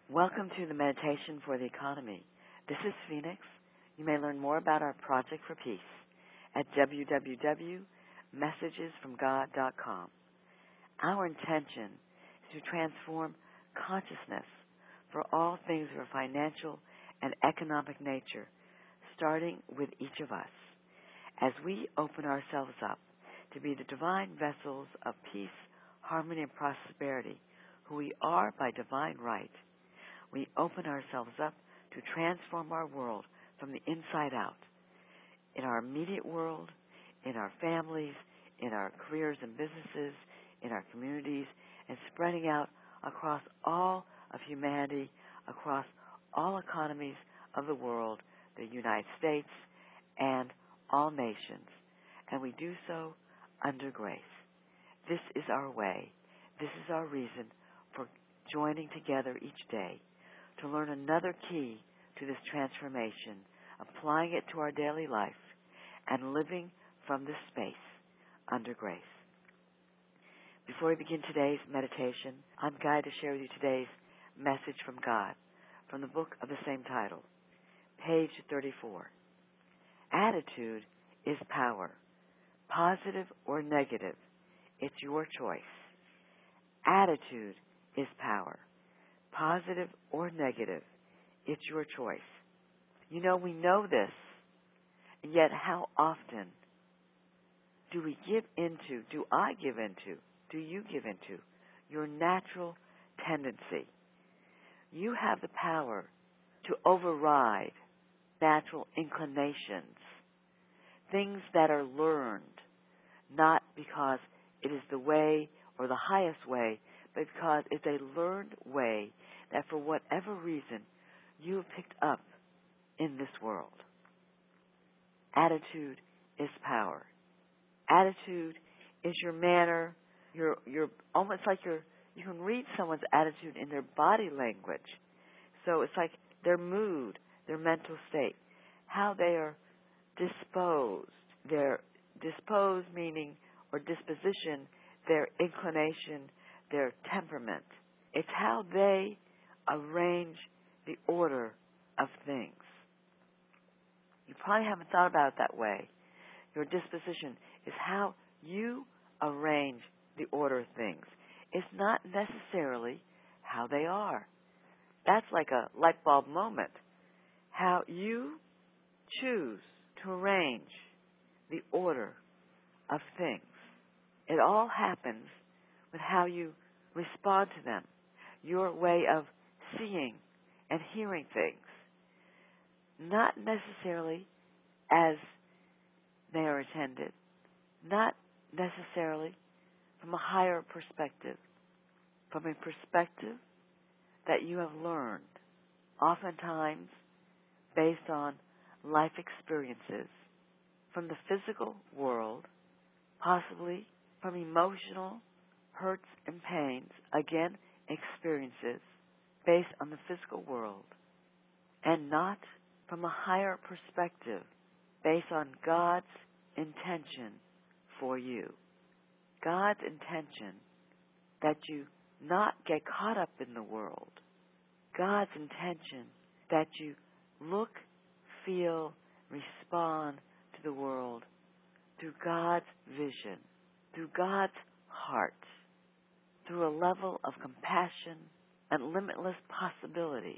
Welcome to the Meditation for the Economy. This is Phoenix. You may learn more about our Project for Peace at www.messagesfromgod.com. Our intention is to transform consciousness for all things of a financial and economic nature, starting with each of us, as we open ourselves up to be the divine vessels of peace, harmony, and prosperity, who we are by divine right. We open ourselves up to transform our world from the inside out, in our immediate world, in our families, in our careers and businesses, in our communities, and spreading out across all of humanity, across all economies of the world, the United States, and all nations. And we do so under grace. This is our way. This is our reason for joining together each day to learn another key to this transformation, applying it to our daily life, and living from this space under grace. Before we begin today's meditation, I'm guided to share with you today's message from God, from the book of the same title, page 34. Attitude is power. Positive or negative, it's your choice. Attitude is power. Positive or negative, it's your choice. You know, we know this, and yet how often do we give into, do I give into, do you give into your natural tendency? You have the power to override natural inclinations, things that are learned, not because it is the way or the highest way, but because it's a learned way that for whatever reason you have picked up in this world. Attitude is power. Attitude is your manner. You're almost like you can read someone's attitude in their body language. So it's like their mood, their mental state, how they are disposed. Their disposed meaning, or disposition, their inclination, their temperament. It's how they arrange the order of things. You probably haven't thought about it that way. Your disposition is how you arrange the order of things. It's not necessarily how they are. That's like a light bulb moment. How you choose to arrange the order of things. It all happens with how you respond to them, your way of seeing and hearing things, not necessarily as they are intended, not necessarily from a higher perspective, from a perspective that you have learned, oftentimes based on life experiences from the physical world, possibly from emotional hurts and pains, again, experiences based on the physical world, and not from a higher perspective based on God's intention for you. God's intention that you not get caught up in the world. God's intention that you look, feel, respond to the world through God's vision, through God's heart, through a level of compassion and limitless possibilities.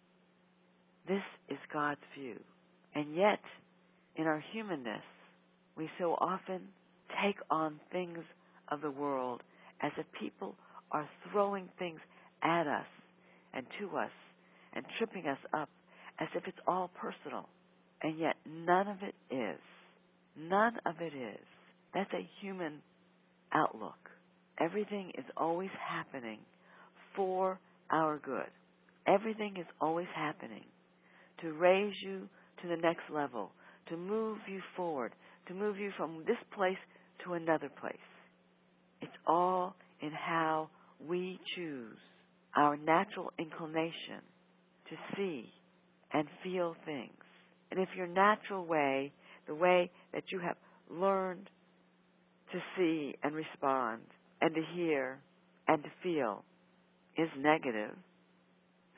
This is God's view. And yet, in our humanness, we so often take on things of the world as if people are throwing things at us and to us and tripping us up as if it's all personal. And yet none of it is. None of it is. That's a human outlook. Everything is always happening for our good. Everything is always happening to raise you to the next level, to move you forward, to move you from this place to another place. It's all in how we choose our natural inclination to see and feel things. And if your natural way, the way that you have learned to see and respond and to hear and to feel is negative,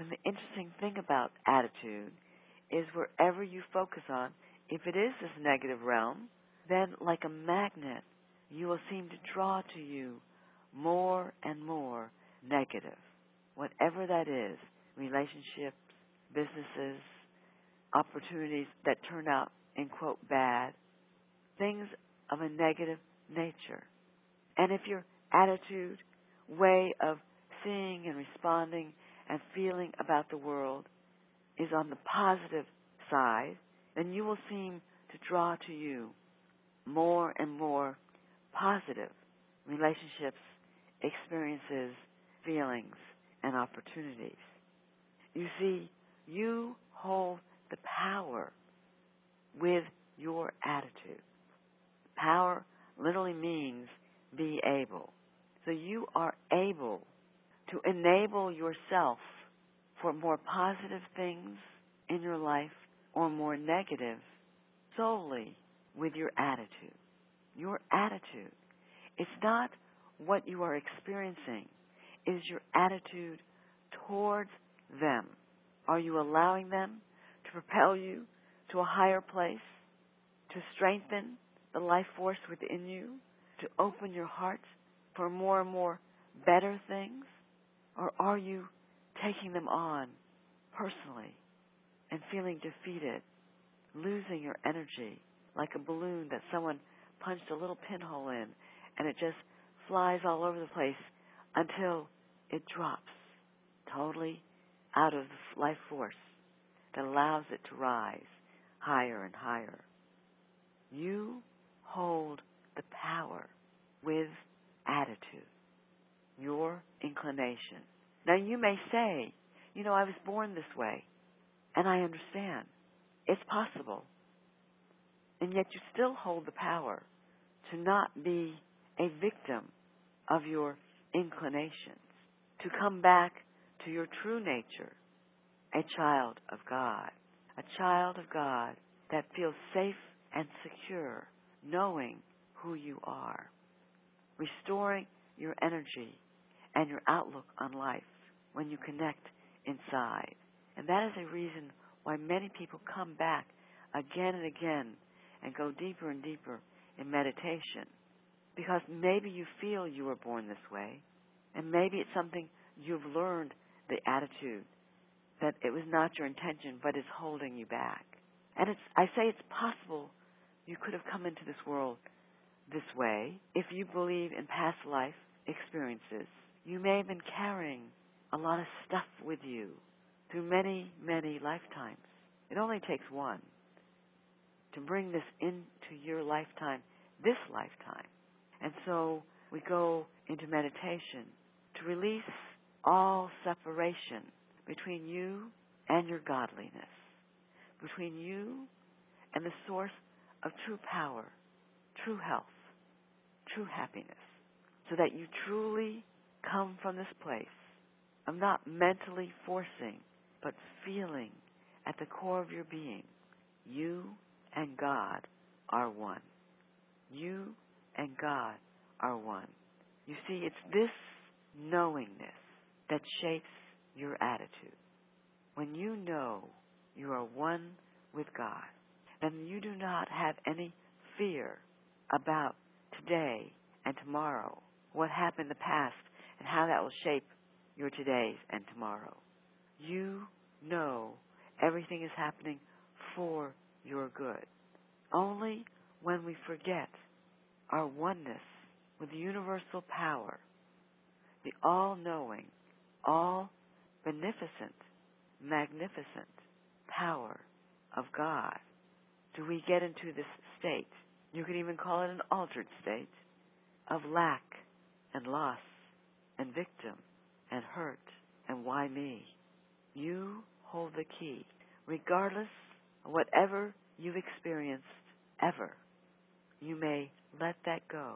And the interesting thing about attitude is wherever you focus on, if it is this negative realm, then like a magnet, you will seem to draw to you more and more negative. Whatever that is, relationships, businesses, opportunities that turn out, in quote, bad, things of a negative nature. And if your attitude, way of seeing and responding and feeling about the world is on the positive side, then you will seem to draw to you more and more positive relationships, experiences, feelings, and opportunities. You see, you hold the power with your attitude. Power literally means be able. So you are able to enable yourself for more positive things in your life or more negative solely with your attitude. Your attitude. It's not what you are experiencing. It is your attitude towards them. Are you allowing them to propel you to a higher place, to strengthen the life force within you, to open your heart for more and more better things? Or are you taking them on personally and feeling defeated, losing your energy like a balloon that someone punched a little pinhole in and it just flies all over the place until it drops totally out of the life force that allows it to rise higher and higher? You hold the power with attitude, your inclination. Now you may say, I was born this way, and I understand. It's possible. And yet you still hold the power to not be a victim of your inclinations, to come back to your true nature, a child of God that feels safe and secure, knowing who you are, restoring your energy and your outlook on life when you connect inside. And that is a reason why many people come back again and again and go deeper and deeper in meditation. Because maybe you feel you were born this way, and maybe it's something you've learned, the attitude, that it was not your intention, but is holding you back. And I say it's possible you could have come into this world this way if you believe in past life experiences. You may have been carrying a lot of stuff with you through many, many lifetimes. It only takes one to bring this into your lifetime, this lifetime. And so we go into meditation to release all separation between you and your godliness, between you and the source of true power, true health, true happiness, so that you truly come from this place of not mentally forcing, but feeling at the core of your being, you and God are one. You and God are one. You see, it's this knowingness that shapes your attitude. When you know you are one with God, then you do not have any fear about today and tomorrow, what happened in the past, and how that will shape your todays and tomorrow. You know everything is happening for your good. Only when we forget our oneness with the universal power, the all-knowing, all-beneficent, magnificent power of God, do we get into this state, you could even call it an altered state, of lack and loss and victim and hurt and why me. You hold the key. Regardless of whatever you've experienced ever, you may let that go.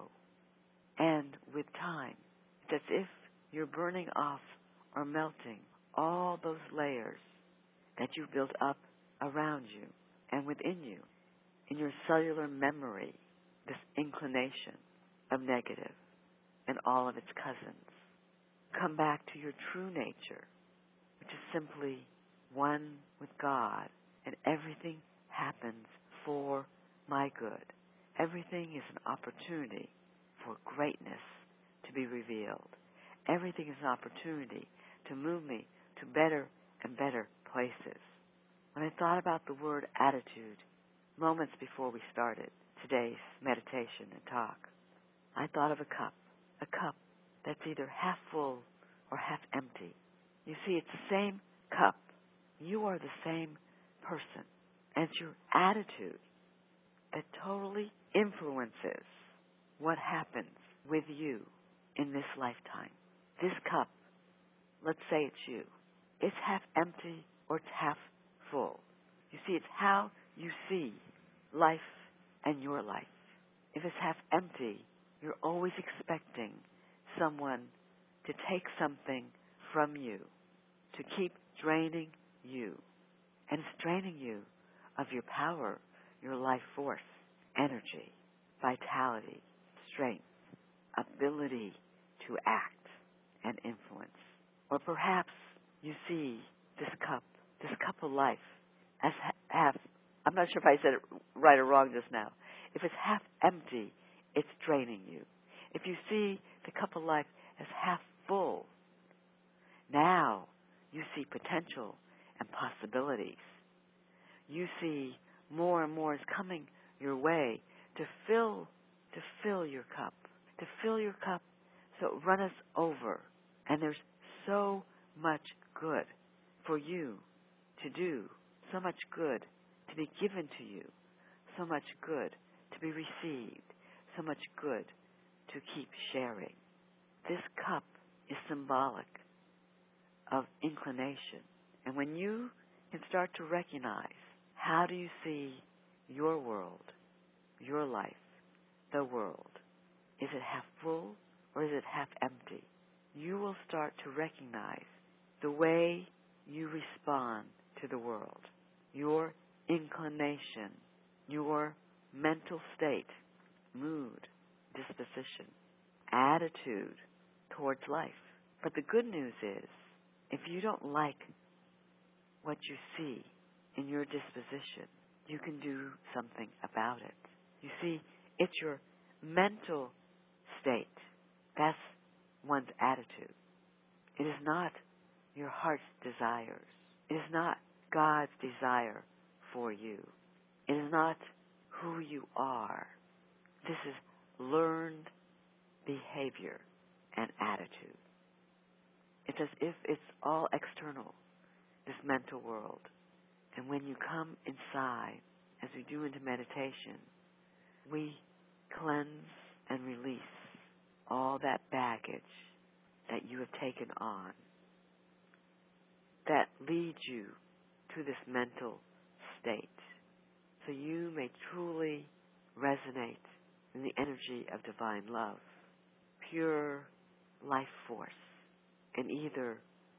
And with time, it's as if you're burning off or melting all those layers that you've built up around you and within you, in your cellular memory, this inclination of negative and all of its cousins. Come back to your true nature, which is simply one with God, and everything happens for my good. Everything is an opportunity for greatness to be revealed. Everything is an opportunity to move me to better and better places. When I thought about the word attitude moments before we started today's meditation and talk, I thought of a cup that's either half full or half empty. You see, it's the same cup. You are the same person. And it's your attitude that totally influences what happens with you in this lifetime. This cup, let's say it's you. It's half empty or it's half full. You see, it's how you see life and your life. If it's half empty, you're always expecting someone to take something from you, to keep draining you. And it's draining you of your power, your life force, energy, vitality, strength, ability to act and influence. Or perhaps you see this cup of life as half, I'm not sure if I said it right or wrong just now. If it's half empty, it's draining you. If you see the cup of life as half full, now you see potential and possibilities. You see more and more is coming your way to fill your cup, so it runneth over. And there's so much good for you to do, so much good to be given to you, so much good to be received, so much good to keep sharing. This cup is symbolic of inclination. And when you can start to recognize, how do you see your world, your life, the world? Is it half full or is it half empty? You will start to recognize the way you respond to the world, your inclination, your mental state, mood, disposition, attitude towards life. But the good news is, if you don't like what you see in your disposition, you can do something about it. You see, it's your mental state. That's one's attitude. It is not your heart's desires. It is not God's desire for you. It is not who you are. This is learned behavior and attitude. It's as if it's all external, this mental world. And when you come inside, as we do into meditation, we cleanse and release all that baggage that you have taken on that leads you to this mental state, so you may truly resonate in the energy of divine love, pure life force, and either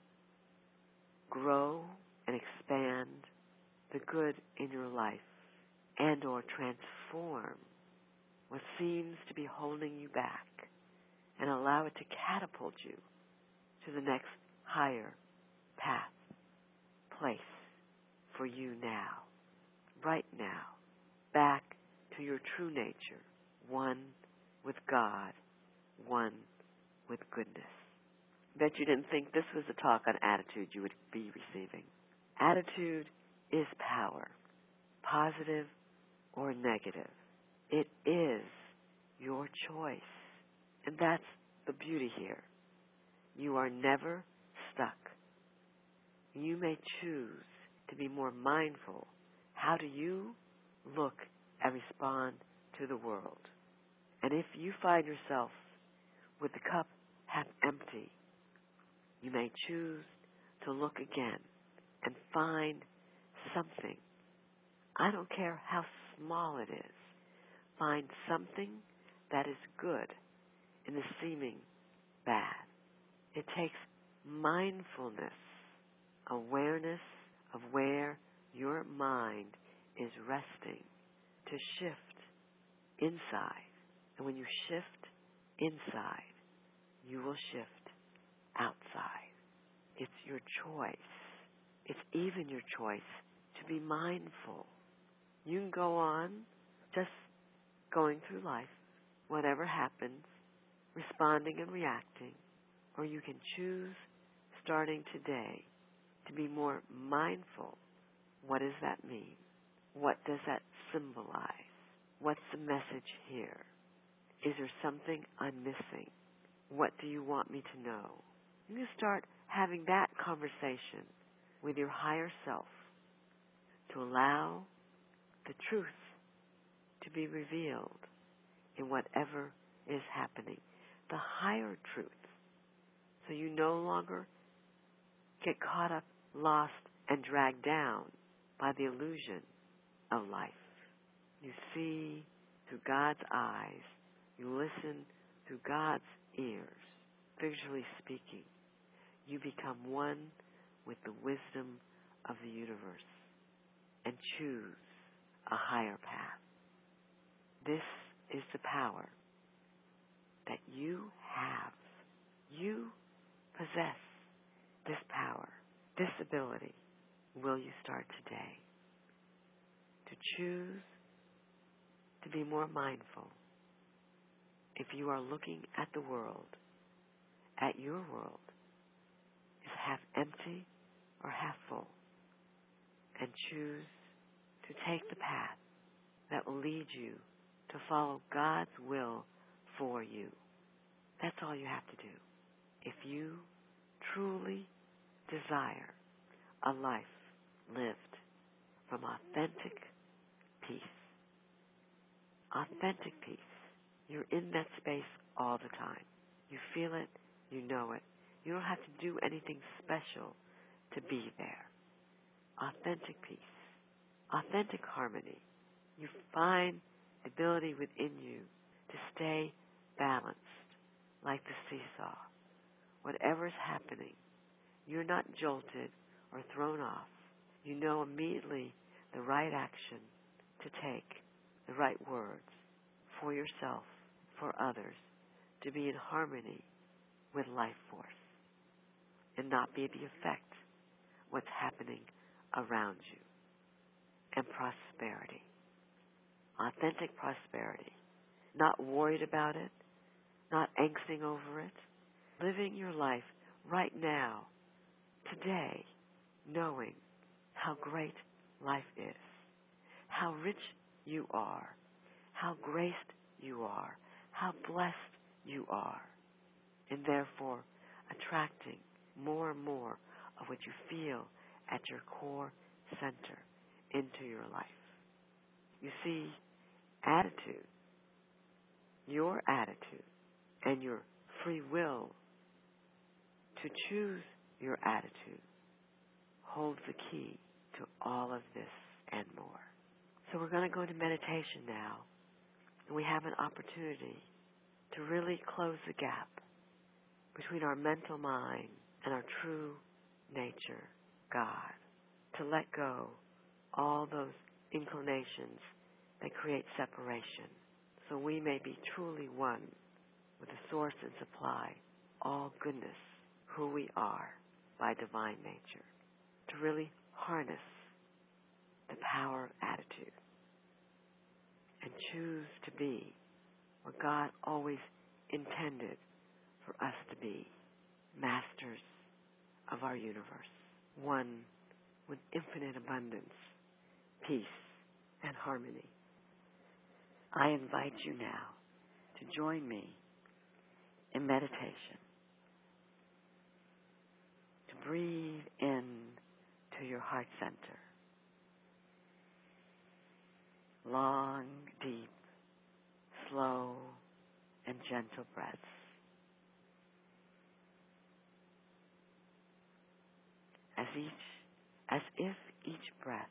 grow and expand the good in your life and or transform what seems to be holding you back and allow it to catapult you to the next higher path, place for you now, right now, back to your true nature, one with God, one with goodness. Bet you didn't think this was a talk on attitude you would be receiving. Attitude is power, positive or negative. It is your choice. And that's the beauty here. You are never stuck. You may choose to be more mindful. How do you look and respond to the world? And if you find yourself with the cup half empty, you may choose to look again and find something. I don't care how small it is. Find something that is good in the seeming bad. It takes mindfulness, awareness of where your mind is resting to shift inside. And when you shift inside, you will shift outside. It's your choice. It's even your choice to be mindful. You can go on just going through life, whatever happens, responding and reacting, or you can choose, starting today, to be more mindful. What does that mean? What does that symbolize? What's the message here? Is there something I'm missing? What do you want me to know? You can start having that conversation with your higher self to allow the truth to be revealed in whatever is happening. The higher truth. So you no longer get caught up, lost, and dragged down by the illusion of life. You see through God's eyes. You listen through God's ears. Figuratively speaking, you become one with the wisdom of the universe and choose a higher path. This is the power that you have. You possess this power, this ability. Will you start today to choose to be more mindful? If you are looking at the world, at your world, is half empty or half full, and choose to take the path that will lead you to follow God's will for you. That's all you have to do. If you truly desire a life lived from authentic peace, you're in that space all the time. You feel it, you know it. You don't have to do anything special to be there. Authentic peace, authentic harmony. You find the ability within you to stay balanced like the seesaw. Whatever's happening, you're not jolted or thrown off. You know immediately the right action to take, the right words for yourself, for others, to be in harmony with life force and not be the effect what's happening around you. And prosperity. Authentic prosperity. Not worried about it, not angsting over it. Living your life right now, today, knowing how great life is, how rich you are, how graced you are, how blessed you are, and therefore attracting more and more of what you feel at your core center into your life. You see, attitude, your attitude, and your free will to choose your attitude holds the key to all of this and more. So we're going to go into meditation now, and we have an opportunity to really close the gap between our mental mind and our true nature, God, to let go all those inclinations that create separation, so we may be truly one with the source and supply, all goodness, who we are by divine nature, to really harness the power of attitude and choose to be what God always intended for us to be, masters of our universe, one with infinite abundance, peace, and harmony. I invite you now to join me in meditation, to breathe in to your heart center. Long, deep, slow, and gentle breaths. As if each breath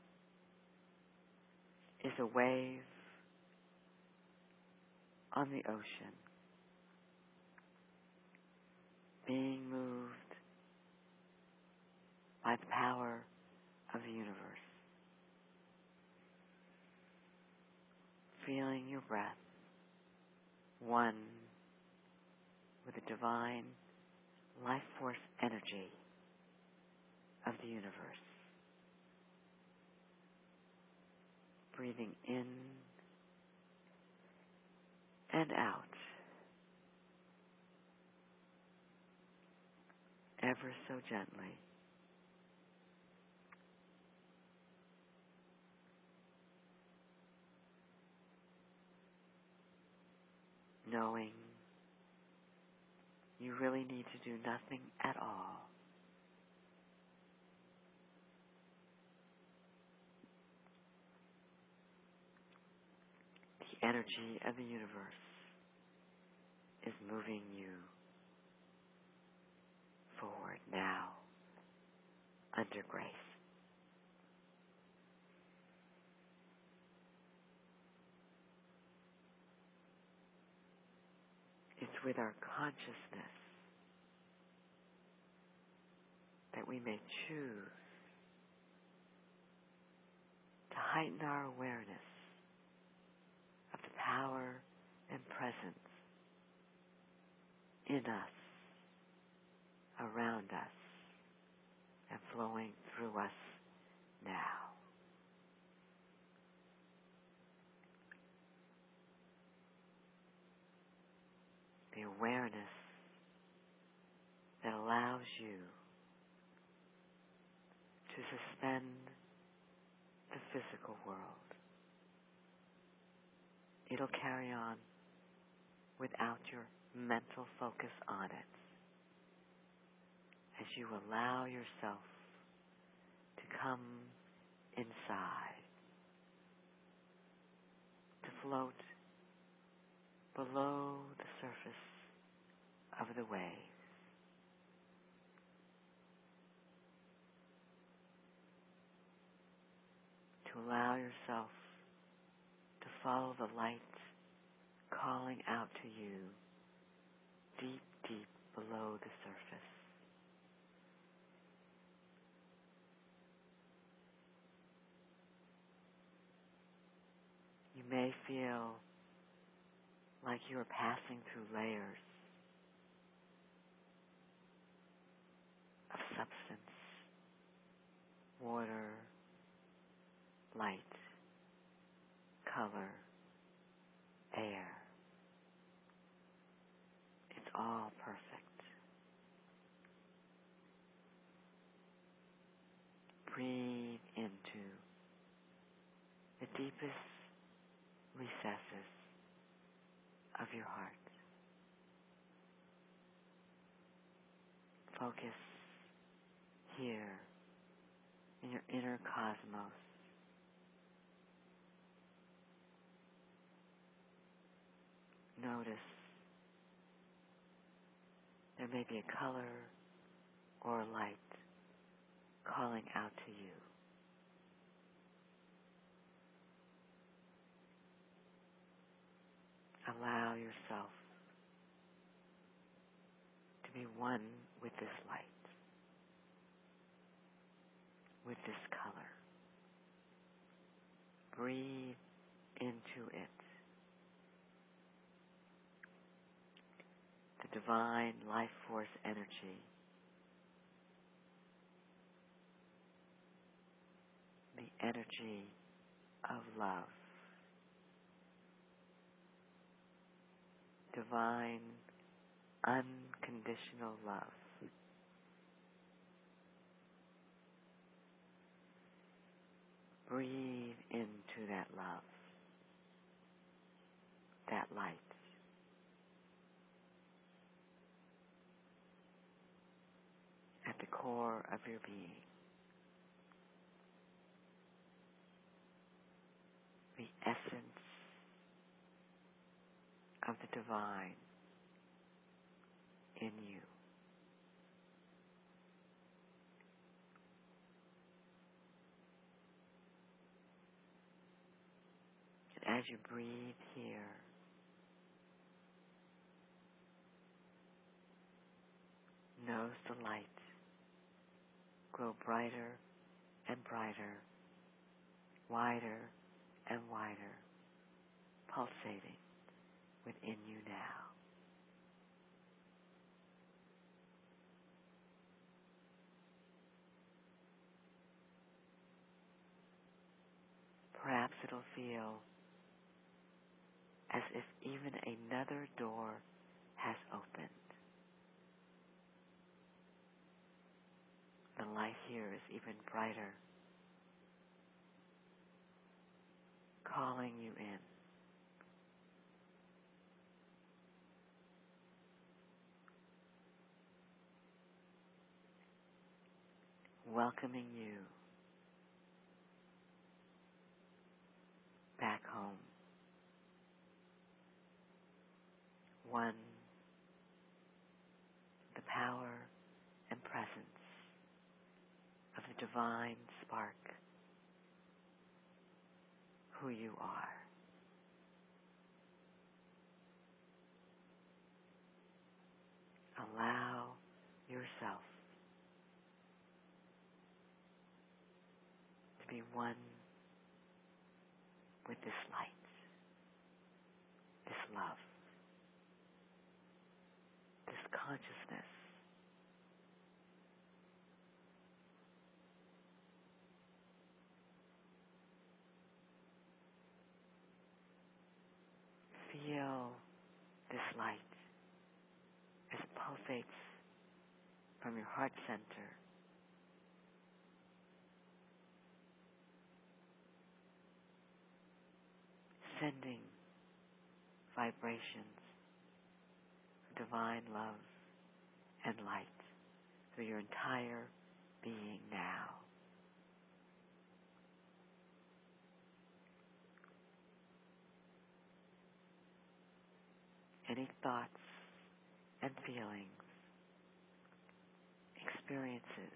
is a wave on the ocean, being moved by the power of the universe. Feeling your breath one with the divine life force energy the universe. Breathing in and out, ever so gently. Knowing you really need to do nothing at all. The energy of the universe is moving you forward now under grace. It's with our consciousness that we may choose to heighten our awareness of the power and presence in us, around us, and flowing through us now. The awareness that allows you to suspend the physical world. It'll carry on without your mental focus on it, as you allow yourself to come inside, to float below the surface of the waves. To allow yourself to follow the light calling out to you deep, deep below the surface. You may feel like you are passing through layers of substance, water, light, color, air. It's all perfect. Breathe into the deepest recesses of your heart. Focus here in your inner cosmos. Notice there may be a color or a light calling out to you. Allow yourself to be one with this light, with this color. Breathe into it. The divine life force energy. The energy of love. Divine, unconditional love. Breathe into that love, that light. At the core of your being. The essence of the divine in you. And as you breathe here, notice the light grow brighter and brighter, wider and wider, pulsating within you now. also feel as if even another door has opened. The light here is even brighter, calling you in. Welcoming you back home. One, the power and presence of the divine spark, who you are. Allow yourself to be one with this light, this love, this consciousness. Feel this light as it pulsates from your heart center sending vibrations of divine love and light through your entire being now. Any thoughts and feelings, experiences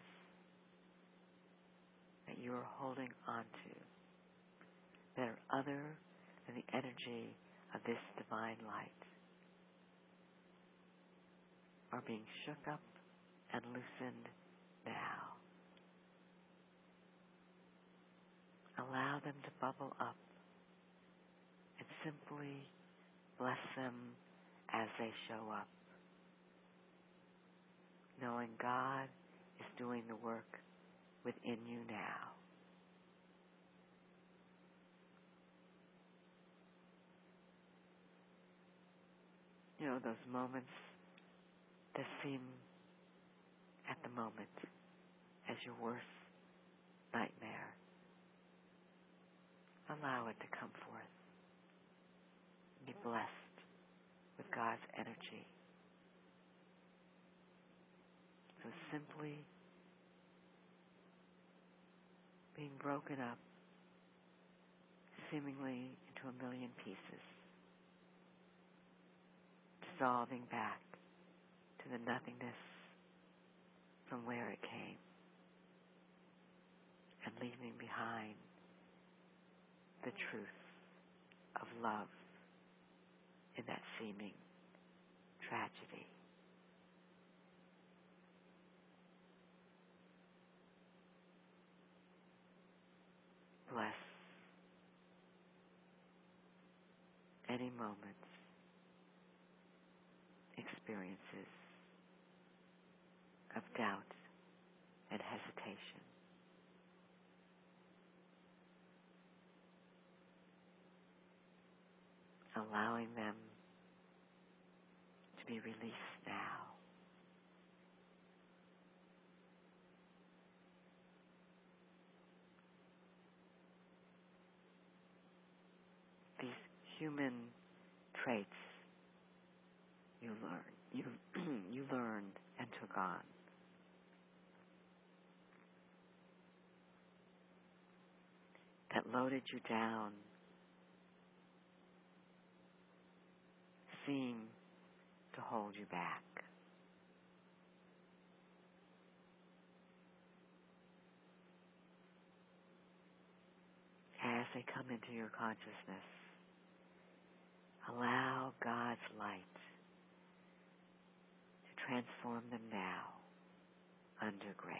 that you are holding on to that are other than the energy of this divine light are being shook up and loosened now. Allow them to bubble up and simply bless them as they show up, knowing God is doing the work within you now. You know, those moments that seem at the moment as your worst nightmare. Allow it to come forth. Be blessed with God's energy. So simply being broken up, seemingly into a million pieces, dissolving back to the nothingness from where it came, and leaving behind the truth of love in that seeming tragedy. Bless any moments, experiences of doubt and hesitation. Allowing them to be released now. These human traits you learned and took on. That loaded you down, seem to hold you back. As they come into your consciousness, allow God's light to transform them now under grace.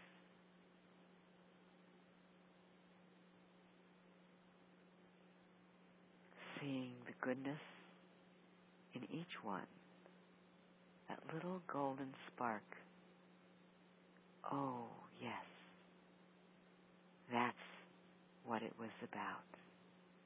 Seeing the goodness in each one, that little golden spark. Oh, yes, that's what it was about.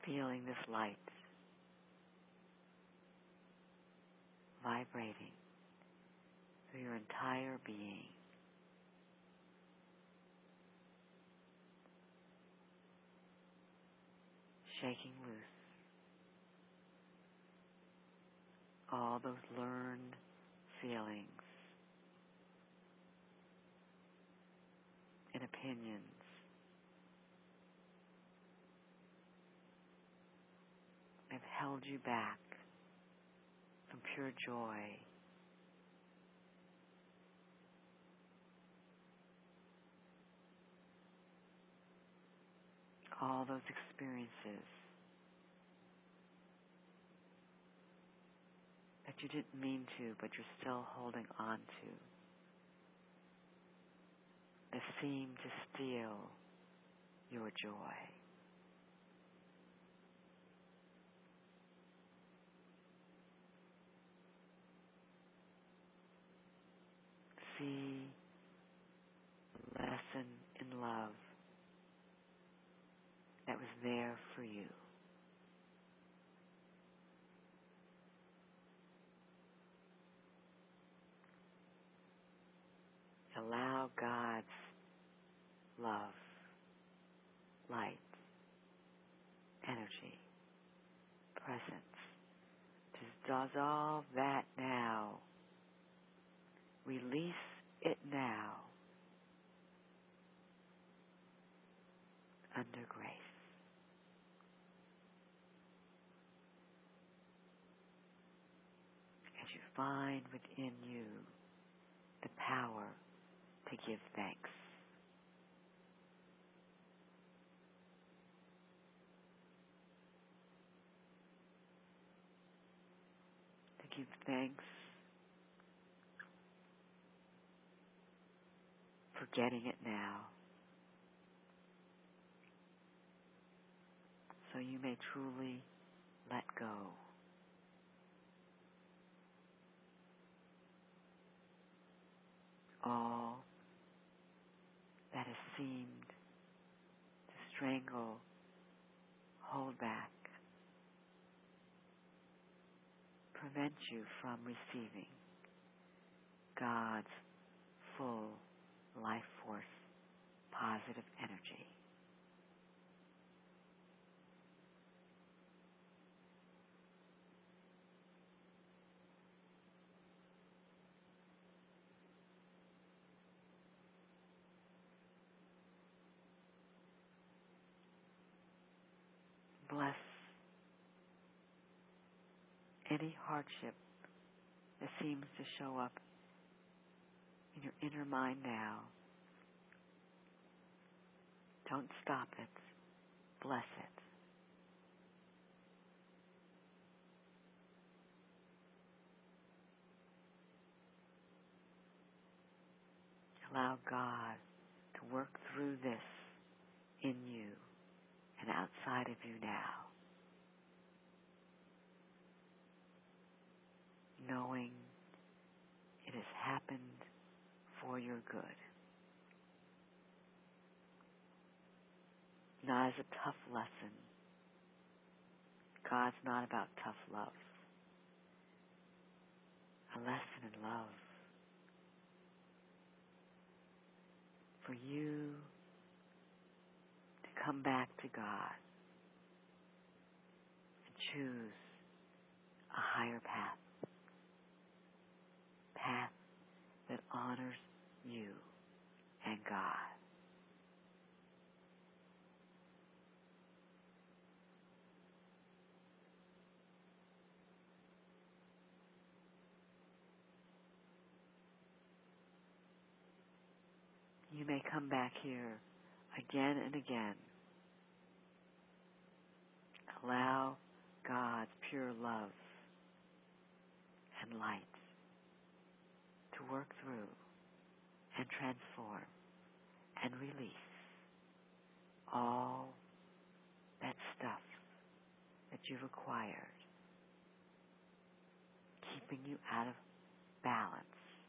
feeling this light vibrating through your entire being. Shaking loose all those learned feelings and opinions that have held you back from pure joy. All those experiences that you didn't mean to, but you're still holding on to, that seem to steal your joy. See the lesson in love that was there for you. Allow God's love, light, energy, presence to dissolve that now. Release it now under grace. As you find within you the power to give thanks. To give thanks for getting it now, so you may truly let go. All that has seemed to strangle, hold back, prevent you from receiving God's full life force, positive energy. Bless any hardship that seems to show up in your inner mind now. Don't stop it. Bless it. Allow God to work through this in you and outside of you now. Knowing it has happened for your good. Not as a tough lesson. God's not about tough love. A lesson in love. For you to come back to God and choose a higher path. Path that honors you and God. You may come back here again and again. Allow God's pure love and light to work through and transform and release all that stuff that you've acquired, keeping you out of balance,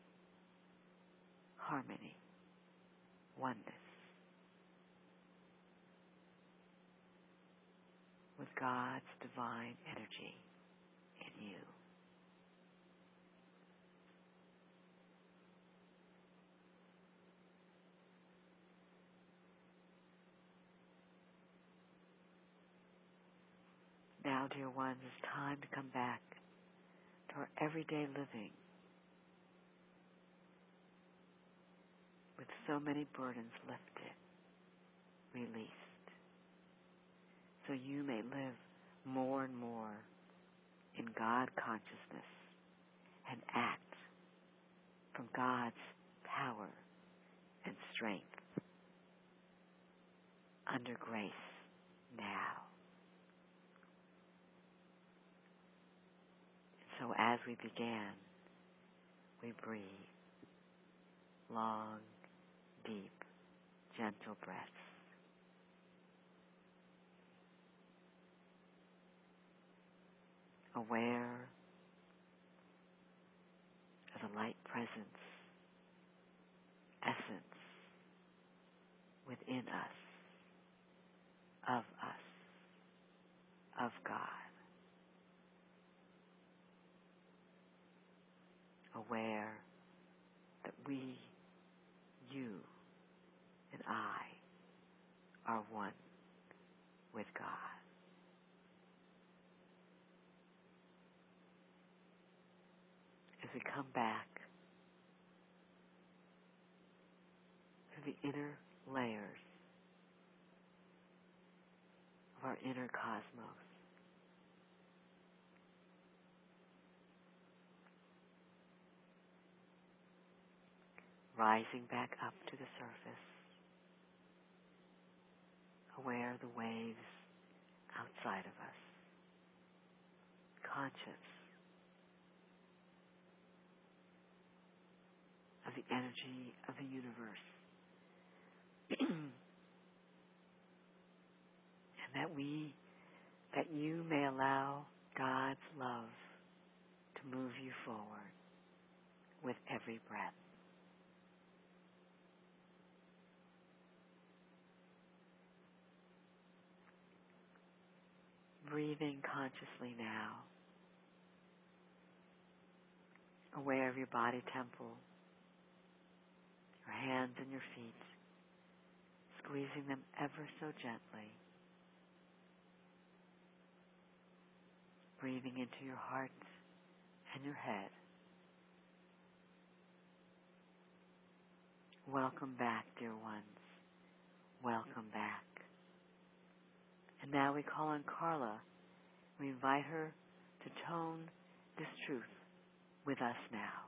harmony, oneness. with God's divine energy in you. Now, dear ones, it's time to come back to our everyday living with so many burdens lifted, released, so you may live more and more in God consciousness and act from God's power and strength under grace now. So as we began, we breathe long, deep, gentle breaths. Aware of the light presence, essence within us, of God. Aware that we, you, and I are one with God. As we come back to the inner layers of our inner cosmos, rising back up to the surface, aware of the waves outside of us, conscious of the energy of the universe, and that you may allow God's love to move you forward with every breath. Breathing consciously now, aware of your body temple, your hands and your feet, squeezing them ever so gently. Breathing into your heart and your head. Welcome back, dear ones. Welcome back. And now we call on Carla. We invite her to tone this truth with us now.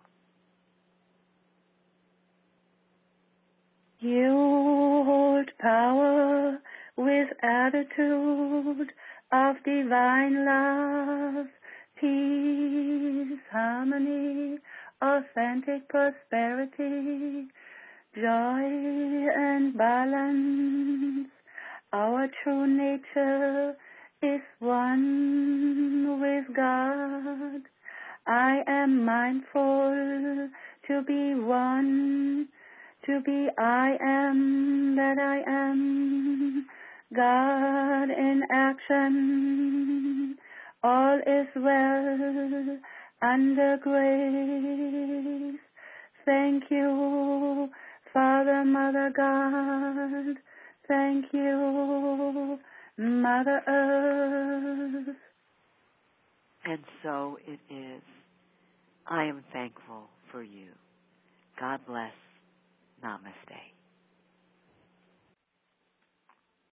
You hold power with attitude of divine love, peace, harmony, authentic prosperity, joy and balance. Our true nature is one with God. I am mindful to be one, to be I am that I am. God in action, all is well under grace. Thank you, Father, Mother God. Thank you, Mother Earth. And so it is. I am thankful for you. God bless. Namaste.